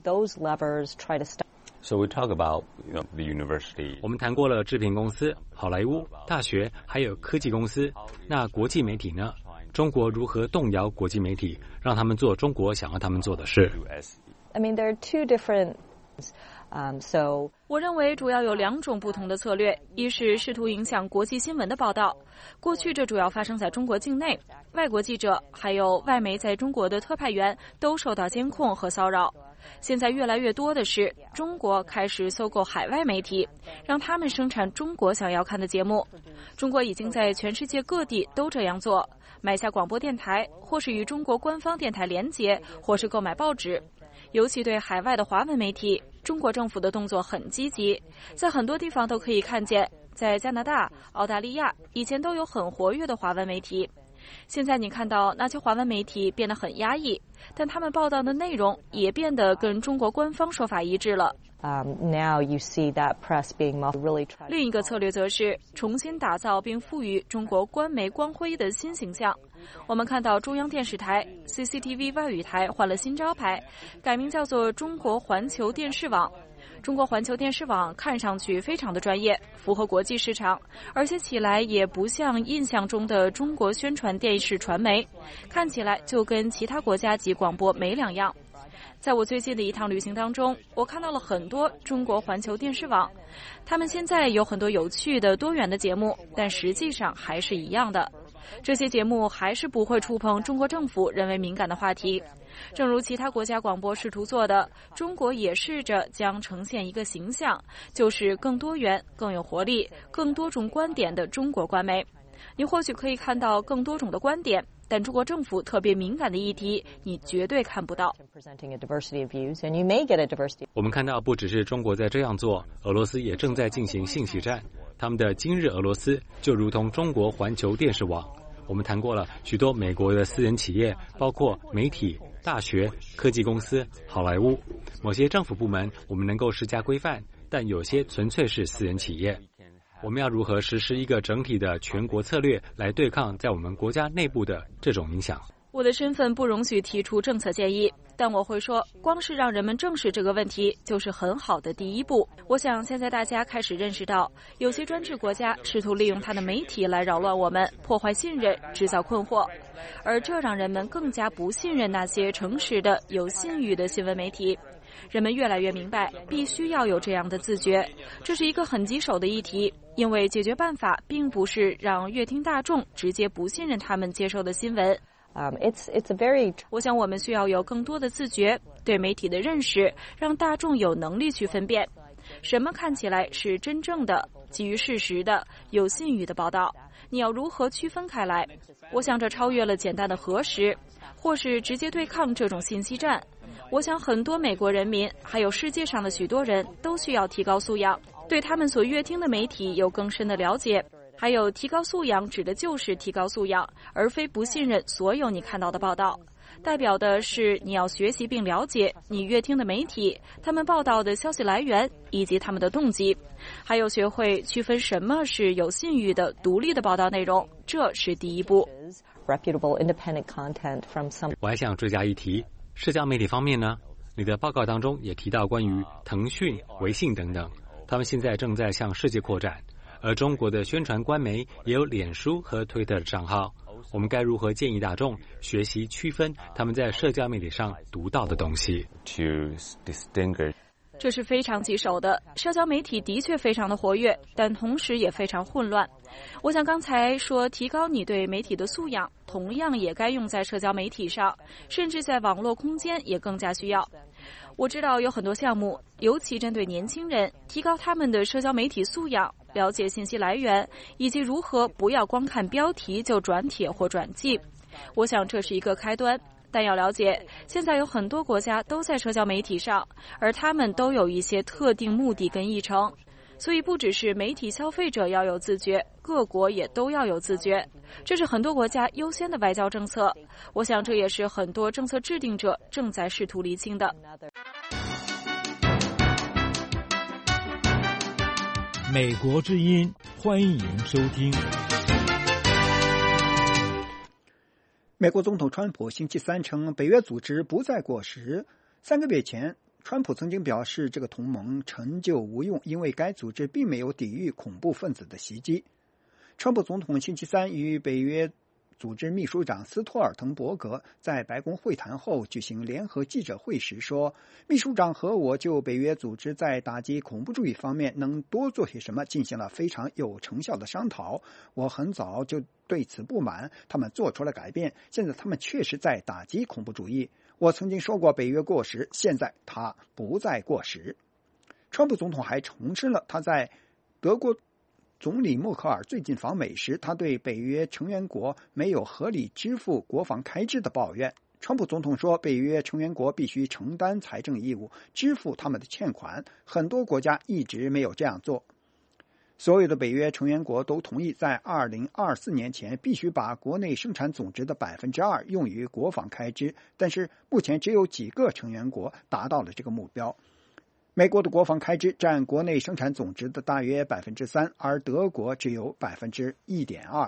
So we talk about, the university. 我们谈过了制片公司、好莱坞、大学，还有科技公司。那国际媒体呢？中国如何动摇国际媒体，让他们做中国想要他们做的事？ there are two different. So 我认为主要有2种不同的策略，一是试图影响国际新闻的报道，过去这主要发生在中国境内，外国记者还有外媒在中国的特派员都受到监控和骚扰。现在越来越多的是中国开始搜购海外媒体，让他们生产中国想要看的节目。中国已经在全世界各地都这样做，买下广播电台，或是与中国官方电台连结，或是购买报纸。尤其对海外的华文媒体，中国政府的动作很积极，在很多地方都可以看见，在加拿大、澳大利亚以前都有很活跃的华文媒体。现在你看到那些华文媒体变得很压抑，但他们报道的内容也变得跟中国官方说法一致了。 Now you see that press being really. 另一个策略则是重新打造并赋予中国官媒光辉的新形象。我们看到中央电视台 CCTV 外语台换了新招牌，改名叫做中国环球电视网。中国环球电视网看上去非常的专业，符合国际市场，而且起来也不像印象中的中国宣传电视传媒，看起来就跟其他国家级广播没两样。 在我最近的一趟旅行当中，我看到了很多中国环球电视网，他们现在有很多有趣的多元的节目，但实际上还是一样的。这些节目还是不会触碰中国政府认为敏感的话题。正如其他国家广播试图做的，中国也试着将呈现一个形象，就是更多元、更有活力、更多种观点的中国官媒。你或许可以看到更多种的观点，但中国政府特别敏感的议题，你绝对看不到。 我们看到，不只是中国在这样做，俄罗斯也正在进行信息战。他们的今日俄罗斯就如同中国环球电视网。我们谈过了许多美国的私人企业，包括媒体、大学、科技公司、好莱坞。某些政府部门我们能够施加规范，但有些纯粹是私人企业。我们要如何实施一个整体的全国策略来对抗在我们国家内部的这种影响？ 我的身份不容许提出政策建议，但我会说，光是让人们正视这个问题就是很好的第一步。我想现在大家开始认识到，有些专制国家试图利用它的媒体来扰乱我们，破坏信任，制造困惑，而这让人们更加不信任那些诚实的、有信誉的新闻媒体。人们越来越明白，必须要有这样的自觉，这是一个很棘手的议题，因为解决办法并不是让乐听大众直接不信任他们接受的新闻。我想我们需要有更多的自觉，对媒体的认识，让大众有能力去分辨什么看起来是真正的、基于事实的、有信誉的报道，你要如何区分开来？我想这超越了简单的核实，或是直接对抗这种信息战。我想很多美国人民，还有世界上的许多人都需要提高素养，对他们所阅听的媒体有更深的了解。还有提高素养指的就是提高素养，而非不信任所有你看到的报道。代表的是你要学习并了解你阅听的媒体，他们报道的消息来源以及他们的动机，还有学会区分什么是有信誉的独立的报道内容，这是第一步。 我还想追加一提，社交媒体方面呢，你的报告当中也提到关于腾讯、微信等等，他们现在正在向世界扩展，而中国的宣传官媒也有脸书和推特的账号。我们该如何建议大众学习区分他们在社交媒体上读到的东西？ 这是非常棘手的。社交媒体的确非常的活跃，但同时也非常混乱。我想刚才说提高你对媒体的素养，同样也该用在社交媒体上，甚至在网络空间也更加需要。我知道有很多项目，尤其针对年轻人，提高他们的社交媒体素养，了解信息来源，以及如何不要光看标题就转帖或转寄。我想这是一个开端，但要了解，现在有很多国家都在社交媒体上，而他们都有一些特定目的跟议程。所以不只是媒体消费者要有自觉，各国也都要有自觉，这是很多国家优先的外交政策。我想这也是很多政策制定者正在试图厘清的。 美国之音，欢迎收听。 美国总统川普星期三称，北约组织不再过时。3个月前，川普曾经表示这个同盟陈旧无用，因为该组织并没有抵御恐怖分子的袭击。川普总统星期三与北约组织秘书长斯托尔滕伯格在白宫会谈后举行联合记者会时说，秘书长和我就北约组织在打击恐怖主义方面能多做些什么进行了非常有成效的商讨。我很早就对此不满，他们做出了改变，现在他们确实在打击恐怖主义。我曾经说过北约过时，现在它不再过时。川普总统还重申了他在德国总理默克尔最近访美时，他对北约成员国没有合理支付国防开支的抱怨。川普总统说，北约成员国必须承担财政义务，支付他们的欠款，很多国家一直没有这样做。所有的北约成员国都同意在2024年前必须把国内生产总值的 2% 用于国防开支，但是目前只有几个成员国达到了这个目标。美国的国防开支占国内生产总值的大约 3%， 而德国只有 1.2%。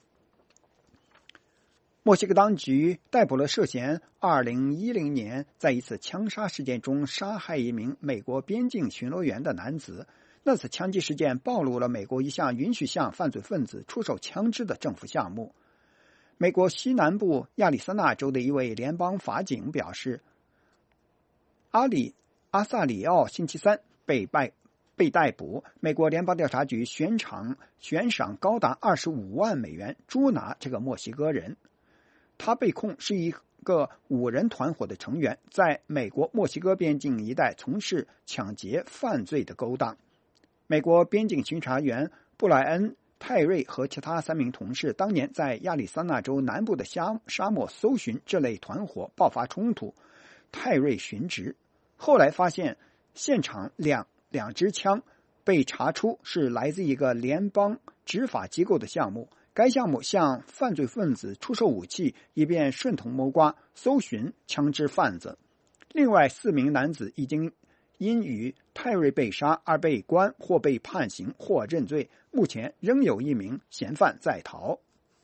墨西哥当局逮捕了涉嫌2010年在一次枪杀事件中杀害一名美国边境巡逻员的男子。那次枪击事件暴露了美国一项允许向犯罪分子出售枪支的政府项目。美国西南部亚利桑那州的一位联邦法警表示， 阿萨里奥星期三被逮捕，美国联邦调查局悬赏高达25万美元捉拿这个墨西哥人。他被控是一个5人团伙的成员，在美国墨西哥边境一带从事抢劫犯罪的勾当。美国边境巡查员布莱恩·泰瑞和其他3名同事当年在亚利桑那州南部的沙漠搜寻这类团伙，爆发冲突。泰瑞殉职，后来发现现场两支枪被查出是来自一个联邦执法机构的项目。该项目向犯罪分子出售武器，以便顺藤摸瓜搜寻枪支贩子。另外4名男子已经因与泰瑞被杀而被关或被判刑或认罪，目前仍有1名嫌犯在逃。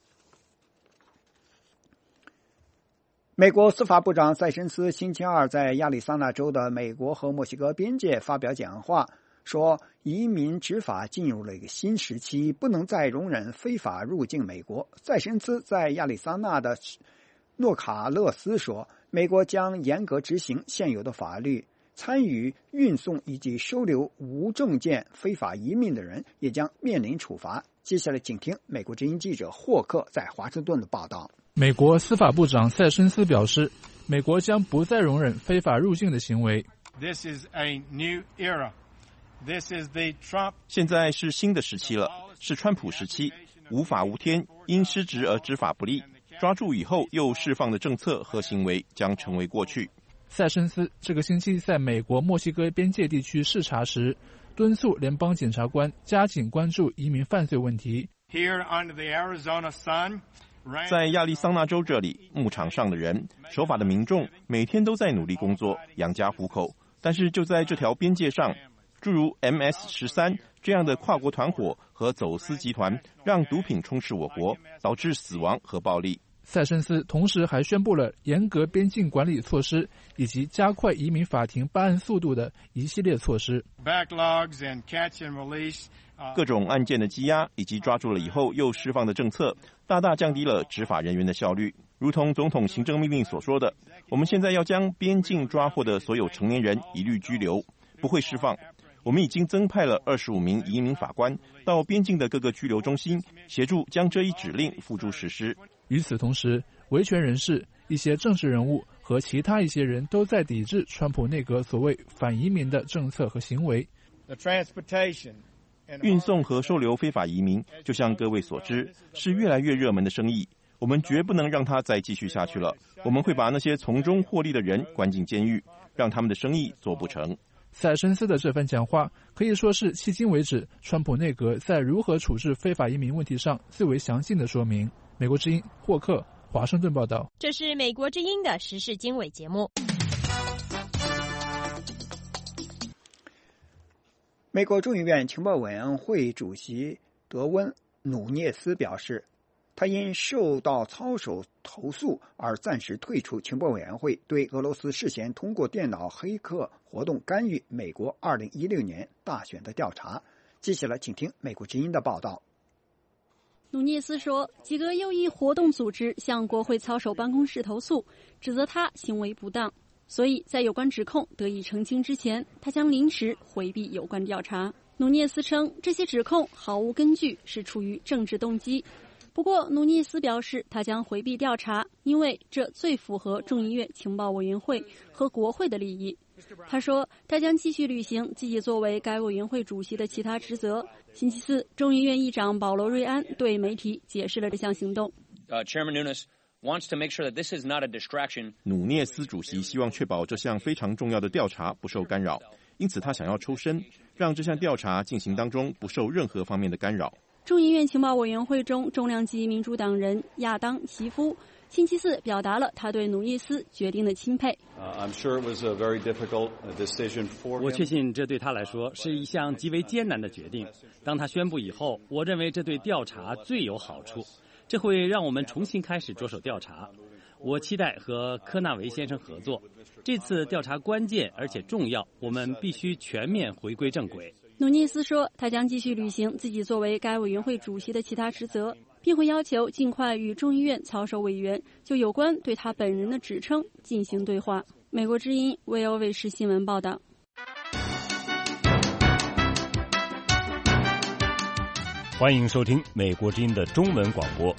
美国司法部长塞申斯星期二在亚利桑那州的美国和墨西哥边界发表讲话，说移民执法进入了一个新时期，不能再容忍非法入境美国。塞申斯在亚利桑那的诺卡勒斯说，美国将严格执行现有的法律，参与运送以及收留无证件非法移民的人也将面临处罚。接下来请听美国之音记者霍克在华盛顿的报道。 美国司法部长塞申斯表示，美国将不再容忍非法入境的行为。 This is a new era. This is the Trump. 现在是新的时期了，是川普时期，无法无天，因失职而执法不力，抓住以后又释放的政策和行为将成为过去。 塞申斯这个星期在美国墨西哥边界地区视察时，敦促联邦检察官加紧关注移民犯罪问题。 Here under the Arizona sun, 在亚利桑那州这里，牧场上的人、守法的民众每天都在努力工作，养家糊口。但是就在这条边界上，诸如 MS-13 这样的跨国团伙和走私集团，让毒品充斥我国，导致死亡和暴力。 塞申斯同时还宣布了严格边境管理措施，以及加快移民法庭办案速度的一系列措施。 Backlogs and catch and release. 各种案件的羁押以及抓住了以后又释放的政策，大大降低了执法人员的效率。如同总统行政命令所说的，我们现在要将边境抓获的所有成年人一律拘留，不会释放。我们已经增派了25名移民法官到边境的各个拘留中心，协助将这一指令付诸实施。 与此同时，维权人士、一些政治人物和其他一些人都在抵制川普内阁所谓反移民的政策和行为。 运送和收留非法移民，就像各位所知，是越来越热门的生意。我们绝不能让它再继续下去了。我们会把那些从中获利的人关进监狱，让他们的生意做不成。 塞申斯的这番讲话可以说是迄今为止川普内阁在如何处置非法移民问题上最为详尽的说明。美国之音霍克，华盛顿报道。 这是美国之音的时事经纬节目。 美国众议院情报委员会主席德温·努涅斯表示，他因受到操守投诉而暂时退出情报委员会，对俄罗斯事先通过电脑黑客活动干预美国2016年大选的调查。接下来请听美国之音的报道。 努涅斯说，几个右翼活动组织向国会操守办公室投诉，指责他行为不当，所以在有关指控得以澄清之前，他将临时回避有关调查。努涅斯称，这些指控毫无根据，是出于政治动机。不过，努涅斯表示，他将回避调查，因为这最符合众议院情报委员会和国会的利益。他说，他将继续履行自己作为该委员会主席的其他职责。星期四，众议院议长保罗·瑞安对媒体解释了这项行动。 努涅斯主席希望确保这项非常重要的调查不受干扰，因此他想要抽身，让这项调查进行当中不受任何方面的干扰。 众议院情报委员会中重量级民主党人亚当·齐夫星期四表达了他对努涅斯决定的钦佩。 我确信这对他来说是一项极为艰难的决定。当他宣布以后，我认为这对调查最有好处，这会让我们重新开始着手调查。我期待和科纳维先生合作。这次调查关键而且重要，我们必须全面回归正轨。 努涅斯说，他将继续履行自己作为该委员会主席的其他职责，并会要求尽快与众议院操守委员就有关对他本人的指称进行对话。 美国之音卫欧卫视新闻报道。 欢迎收听美国之音的中文广播。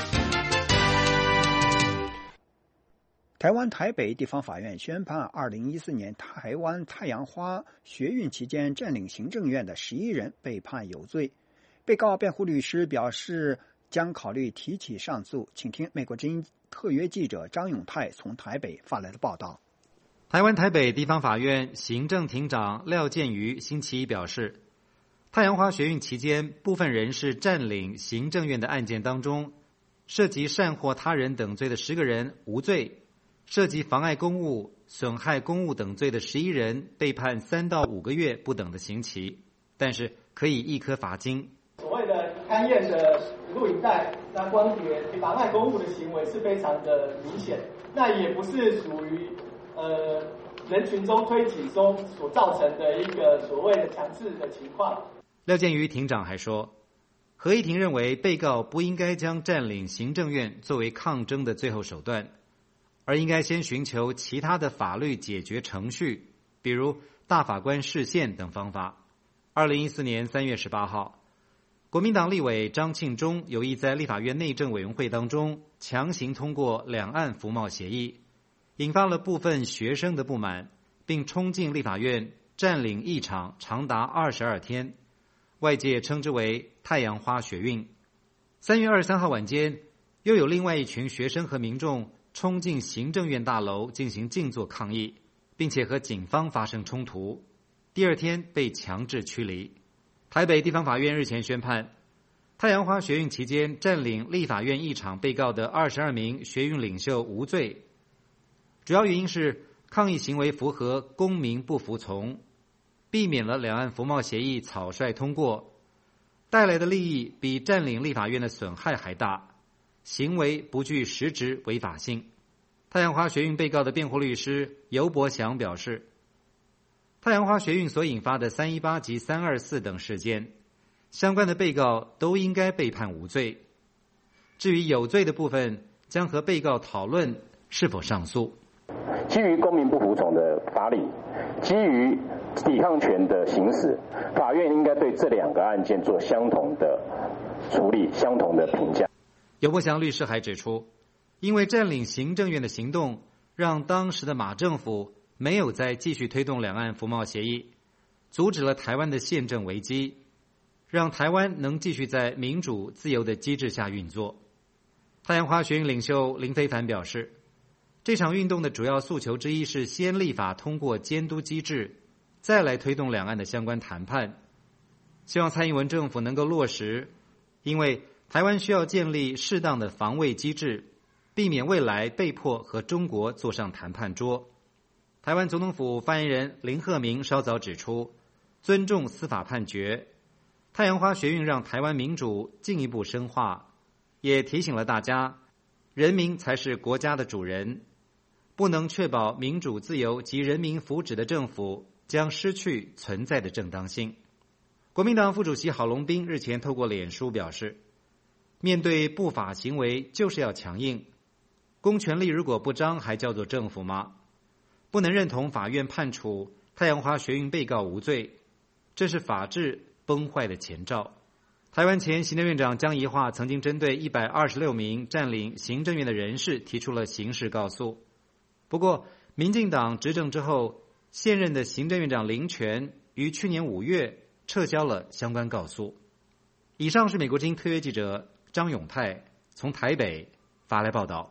台湾台北地方法院宣判，2014年台湾太阳花学运期间占领行政院的11人被判有罪。被告辩护律师表示将考虑提起上诉。请听美国之音特约记者张永泰从台北发来的报道。 台湾台北地方法院行政庭长廖建瑜星期一表示，太阳花学运期间部分人士占领行政院的案件当中，涉及擅祸他人等罪的10个人无罪，涉及妨碍公务、损害公务等罪的11人被判3到5个月不等的刑期，但是可以一颗罚金。 所谓的勘验的录影带、那光碟妨碍公务的行为是非常的明显，那也不是属于人群中推挤中所造成的一个所谓的强制的情况。 廖建瑜庭长还说，合议庭认为被告不应该将占领行政院作为抗争的最后手段，而应该先寻求其他的法律解决程序，比如大法官释宪等方法。2014年3月18号，国民党立委张庆忠有意在立法院内政委员会当中强行通过两岸服贸协议，引发了部分学生的不满，并冲进立法院占领议场长达22天，外界称之为太阳花学运。3月23号晚间，又有另外一群学生和民众冲进行政院大楼进行静坐抗议，并且和警方发生冲突，第二天被强制驱离。台北地方法院日前宣判，太阳花学运期间占领立法院议场被告的22名学运领袖无罪，主要原因是抗议行为符合公民不服从，避免了两岸服贸协议草率通过，带来的利益比占领立法院的损害还大，行为不具实质违法性。太阳花学运被告的辩护律师尤伯祥表示，太阳花学运所引发的318及324等事件，相关的被告都应该被判无罪。至于有罪的部分，将和被告讨论是否上诉。 基于公民不服从的法理，基于抵抗权的行使，法院应该对这2个案件做相同的处理，相同的评价。 尤伯祥律师还指出，因为占领行政院的行动，让当时的马政府没有再继续推动两岸服贸协议，阻止了台湾的宪政危机，让台湾能继续在民主自由的机制下运作。太阳花学运领袖林飞帆表示，这场运动的主要诉求之一是先立法通过监督机制，再来推动两岸的相关谈判，希望蔡英文政府能够落实，因为台湾需要建立适当的防卫机制，避免未来被迫和中国坐上谈判桌。台湾总统府发言人林鹤鸣稍早指出，尊重司法判决，太阳花学运让台湾民主进一步深化，也提醒了大家，人民才是国家的主人，不能确保民主自由及人民福祉的政府将失去存在的正当性。国民党副主席郝龙斌日前透过脸书表示，面对不法行为就是要强硬，公权力如果不彰还叫做政府吗？不能认同法院判处太阳花学运被告无罪，这是法治崩坏的前兆。台湾前行政院长江宜樺曾经针对126名占领行政院的人士提出了刑事告诉，不过民进党执政之后，现任的行政院长林全于去年5月撤销了相关告诉。以上是美国之音特约记者张永泰从台北发来报道。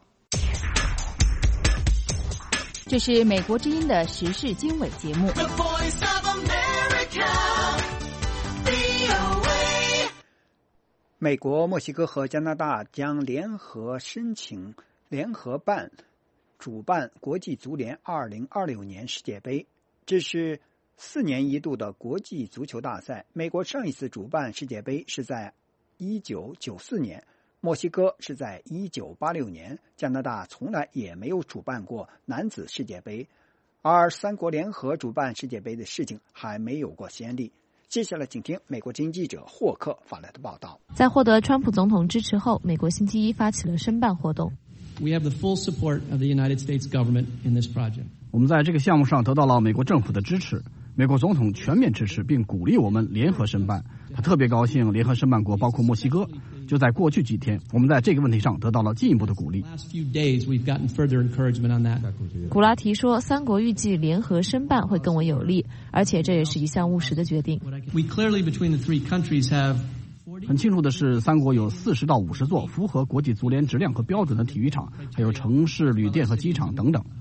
这是美国之音的时事经纬节目。 美国、墨西哥和加拿大将联合申请联合主办国际足联2026年世界杯，这是4年一度的国际足球大赛。美国上一次主办世界杯是在1994年，墨西哥是在1986年，加拿大从来也没有主办过男子世界杯，而3国联合主办世界杯的事情还没有过先例。接下来请听美国之音记者霍克发来的报道。 在获得川普总统支持后，美国星期一发起了申办活动。 We have the full support of the United States government in this project. 我们在这个项目上得到了美国政府的支持，美国总统全面支持并鼓励我们联合申办。他特别高兴联合申办国包括墨西哥。就在过去几天，我们在这个问题上得到了进一步的鼓励。 古拉提说，3国预计联合申办会更为有利，而且这也是一项务实的决定。 很清楚的是，3国有40到50座符合国际足联质量和标准的体育场，还有城市、旅店和机场等等。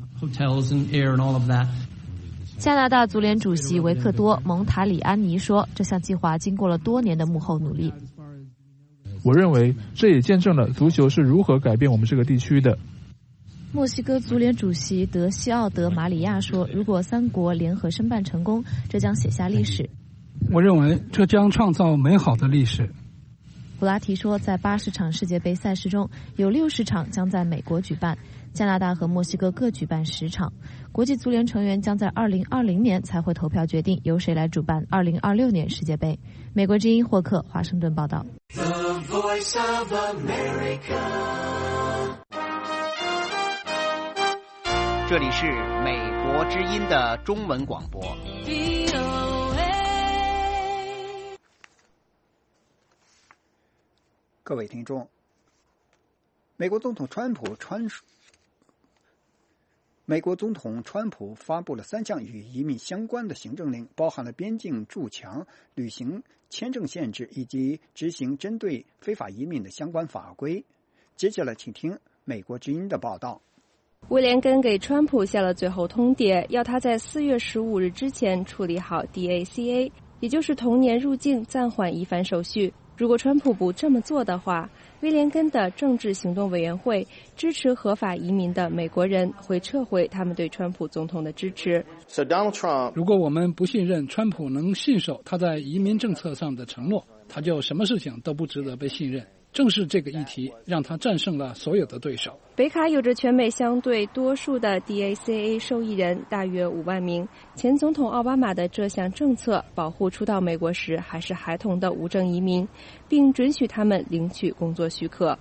加拿大足联主席维克多·蒙塔里安尼说，这项计划经过了多年的幕后努力。 我认为这也见证了足球是如何改变我们这个地区的。 墨西哥足联主席德西奥德·马里亚说，如果3国联合申办成功，这将写下历史。 我认为这将创造美好的历史。 古拉提说，在80场世界杯赛事中，有60场将在美国举办，加拿大和墨西哥各举办10场。国际足联成员将在2020年才会投票决定由谁来主办2026年世界杯。美国之音霍克华盛顿报道。 这里是美国之音的中文广播。 各位听众，美国总统川普发布了3项与移民相关的行政令，包含了边境筑墙、旅行签证限制以及执行针对非法移民的相关法规。接下来请听美国之音的报道。 威廉根给川普下了最后通牒，要他在4月15日之前处理好 DACA， 也就是同年入境暂缓移返手续。如果川普不这么做的话，威廉根的政治行动委员会支持合法移民的美国人会撤回他们对川普总统的支持。 如果我们不信任川普能信守他在移民政策上的承诺，他就什么事情都不值得被信任。正是这个议题让他战胜了所有的对手。 北卡有着全美相对多数的 DACA 受益人，大约5万名。前总统奥巴马的这项政策保护初到美国时还是孩童的无证移民，并准许他们领取工作许可。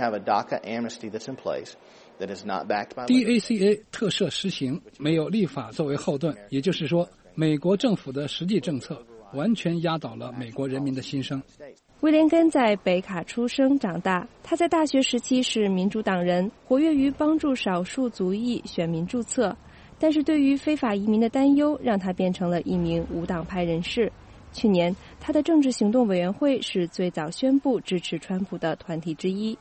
DACA 特赦实行，没有立法作为后盾，也就是说，美国政府的实际政策完全压倒了美国人民的心声。 威廉根在北卡出生长大，他在大学时期是民主党人，活跃于帮助少数族裔选民注册，但是对于非法移民的担忧让他变成了一名无党派人士。去年，他的政治行动委员会是最早宣布支持川普的团体之一。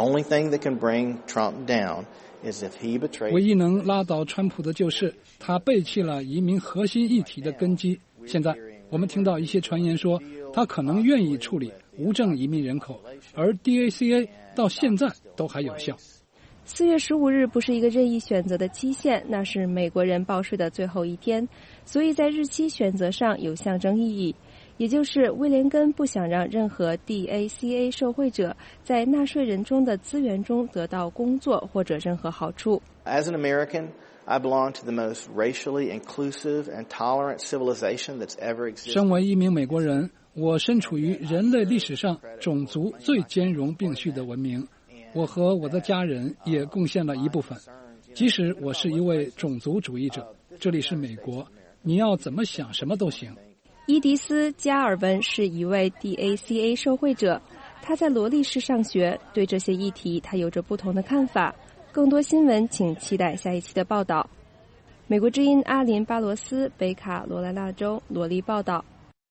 唯一能拉倒川普的就是他背弃了移民核心议题的根基。现在我们听到一些传言说他可能愿意处理无证移民人口，而 DACA 到现在都还有效。 4月15日不是一个任意选择的期限，那是美国人报税的最后一天，所以在日期选择上有象征意义，也就是威廉根不想让任何 DACA 受惠者在纳税人中的资源中得到工作或者任何好处。 As an American, I belong to the most racially inclusive and tolerant civilization that's ever existed. 身为一名美国人，我身处于人类历史上种族最兼容并蓄的文明。我和我的家人也贡献了一部分，即使我是一位种族主义者。这里是美国，你要怎么想什么都行。 伊迪丝·加尔文是一位 DACA 受惠者，他在罗利市上学，对这些议题他有着不同的看法。更多新闻请期待下一期的报道。美国之音阿林巴罗斯，北卡罗来纳州罗利报道。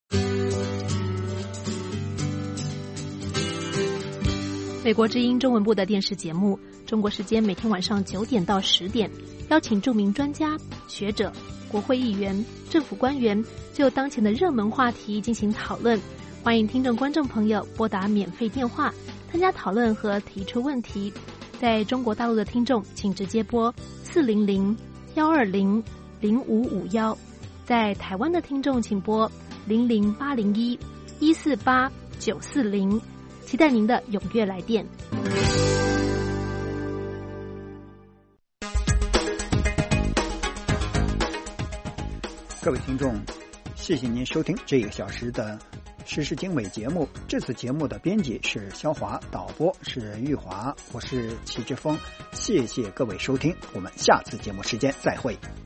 美国之音中文部的电视节目，中国时间每天晚上9点到10点，邀请著名专家、学者、国会议员、政府官员就当前的热门话题进行讨论。欢迎听众观众朋友拨打免费电话参加讨论和提出问题。在中国大陆的听众请直接拨400-120-0551，在台湾的听众请拨00801-148-940，期待您的踊跃来电。 各位听众，谢谢您收听这个小时的时事经纬节目。这次节目的编辑是肖华，导播是玉华，我是齐志峰。谢谢各位收听，我们下次节目时间再会。